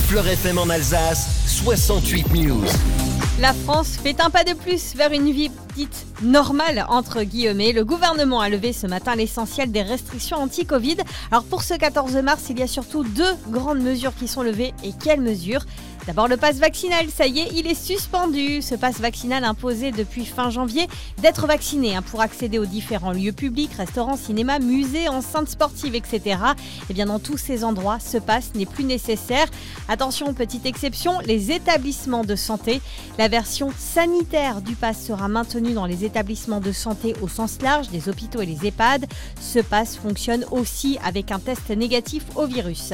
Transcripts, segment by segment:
Fleur FM en Alsace, 68 News. La France fait un pas de plus vers une vie dite normale, entre guillemets. Le gouvernement a levé ce matin l'essentiel des restrictions anti-Covid. Alors pour ce 14 mars, il y a surtout 2 grandes mesures qui sont levées. Et quelles mesures ? D'abord le pass vaccinal, ça y est, il est suspendu. Ce pass vaccinal imposé depuis fin janvier d'être vacciné pour accéder aux différents lieux publics, restaurants, cinémas, musées, enceintes sportives, etc. Et bien dans tous ces endroits, ce pass n'est plus nécessaire. Attention, petite exception, les établissements de santé. La version sanitaire du pass sera maintenue dans les établissements de santé au sens large, les hôpitaux et les EHPAD. Ce pass fonctionne aussi avec un test négatif au virus.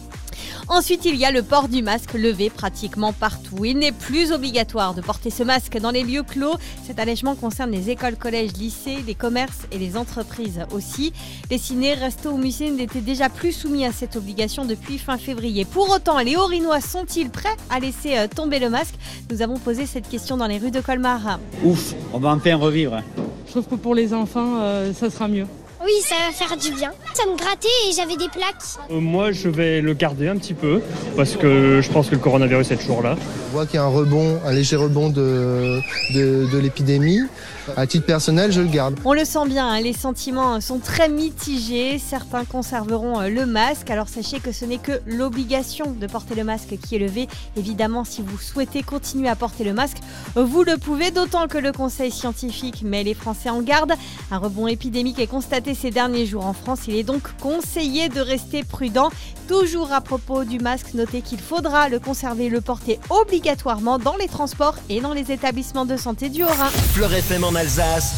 Ensuite, il y a le port du masque levé pratiquement partout. Il n'est plus obligatoire de porter ce masque dans les lieux clos. Cet allègement concerne les écoles, collèges, lycées, les commerces et les entreprises aussi. Les ciné, restos ou musées n'étaient déjà plus soumis à cette obligation depuis fin février. Pour autant, les Haut-Rhinois sont-ils prêts à laisser tomber le masque ? Nous avons posé cette question dans les rues de Colmar. Ouf, on va enfin revivre. Je trouve que pour les enfants, ça sera mieux. Oui, ça va faire du bien. Ça me grattait et j'avais des plaques. Moi, je vais le garder un petit peu parce que je pense que le coronavirus est toujours là. On voit qu'il y a un léger rebond de l'épidémie. À titre personnel, je le garde. On le sent bien, les sentiments sont très mitigés. Certains conserveront le masque. Alors sachez que ce n'est que l'obligation de porter le masque qui est levée. Évidemment, si vous souhaitez continuer à porter le masque, vous le pouvez, d'autant que le Conseil scientifique met les Français en garde. Un rebond épidémique est constaté ces derniers jours en France. Il est donc conseillé de rester prudent. Toujours à propos du masque, notez qu'il faudra le conserver et le porter obligatoirement dans les transports et dans les établissements de santé du Haut-Rhin. Fleur FM en Alsace,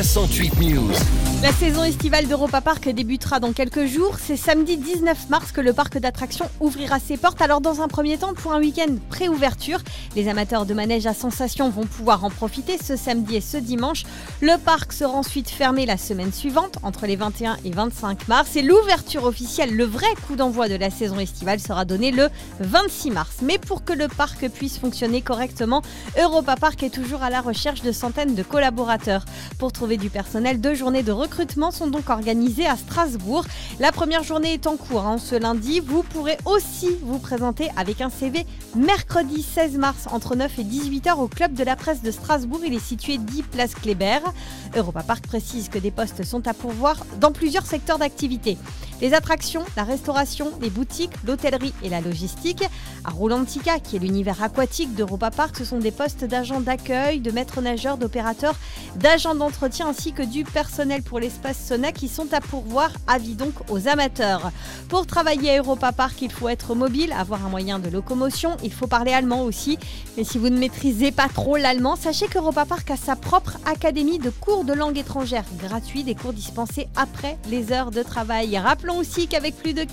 68 News. La saison estivale d'Europa Park débutera dans quelques jours. C'est samedi 19 mars que le parc d'attractions ouvrira ses portes. Alors dans un premier temps, pour un week-end pré-ouverture, les amateurs de manèges à sensations vont pouvoir en profiter ce samedi et ce dimanche. Le parc sera ensuite fermé la semaine suivante, entre les 21 et 25 mars. Et l'ouverture officielle, le vrai coup d'envoi de la saison estivale, sera donné le 26 mars. Mais pour que le parc puisse fonctionner correctement, Europa Park est toujours à la recherche de centaines de collaborateurs. Pour trouver du personnel, 2 journées de recrutement sont donc organisées à Strasbourg. La première journée est en cours ce lundi. Vous pourrez aussi vous présenter avec un CV mercredi 16 mars entre 9 et 18h au Club de la Presse de Strasbourg. Il est situé 10 place Kléber. Europa Park précise que des postes sont à pourvoir dans plusieurs secteurs d'activité. Les attractions, la restauration, les boutiques, l'hôtellerie et la logistique. À Roulantica, qui est l'univers aquatique d'Europa Park, ce sont des postes d'agents d'accueil, de maîtres nageurs, d'opérateurs, d'agents d'entretien ainsi que du personnel pour l'espace sauna qui sont à pourvoir, avis donc aux amateurs. Pour travailler à Europa Park, il faut être mobile, avoir un moyen de locomotion, il faut parler allemand aussi. Mais si vous ne maîtrisez pas trop l'allemand, sachez qu'Europa Park a sa propre académie de cours de langue étrangère gratuits, des cours dispensés après les heures de travail. Rappelons aussi qu'avec plus de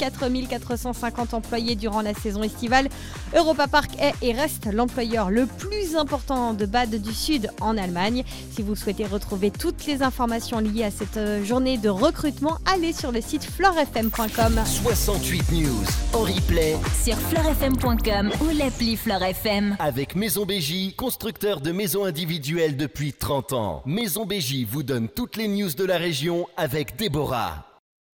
4450 employés durant la saison estivale, Europa Park est et reste l'employeur le plus important de Bade du Sud en Allemagne. Si vous souhaitez retrouver toutes les informations liées à cette journée de recrutement, allez sur le site fleurfm.com. 68 News en replay sur fleurfm.com ou l'appli Fleur FM. avec Maison BJ, constructeur de maisons individuelles depuis 30 ans. Maison BJ vous donne toutes les news de la région avec Déborah.